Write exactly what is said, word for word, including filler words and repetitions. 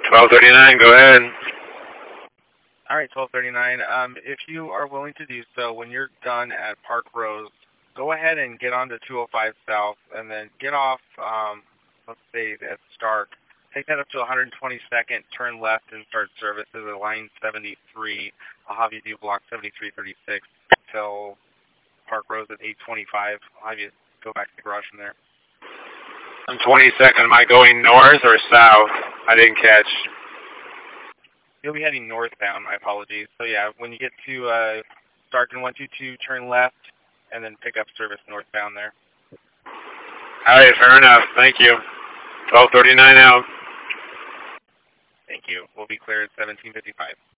twelve thirty-nine, go ahead. All right, twelve thirty-nine. Um, if you are willing to do so, when you're done at Park Rose, go ahead and get onto two oh five South, and then get off, um, let's say, at Stark. Take that up to one twenty-second, turn left, and start services at line seventy-three. I'll have you do block seventy-three thirty-six until Park Rose at eight twenty-five. I'll have you go back to the garage from there. On twenty-second, am I going north or south? I didn't catch. You'll be heading northbound, my apologies. So yeah, when you get to uh, Stark and one two two, turn left, and then pick up service northbound there. All right, fair enough. Thank you. twelve thirty-nine out. Thank you. We'll be clear at seventeen fifty-five.